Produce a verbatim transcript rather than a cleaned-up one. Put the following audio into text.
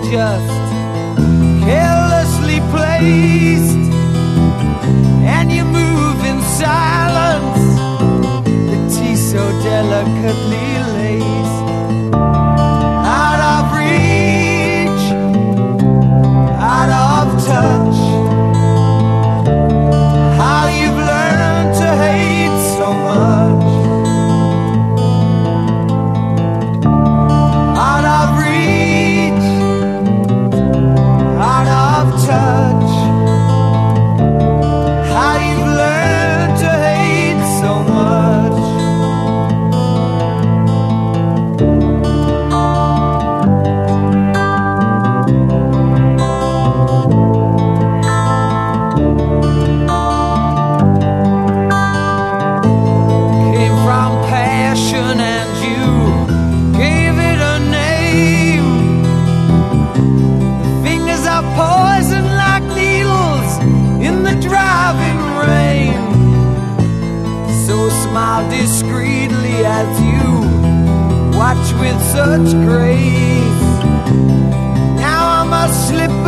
just carelessly placed, and you move in silence, the tea so delicately laced. Out of reach, out of touch, how you've learned to hate so much. Out of reach, out of touch, how you've learned to hate so much. Came from passion and you gave it a name. The fingers are poison like needles in the driving rain. So smile discreetly as you watch with such grace. Now I must slip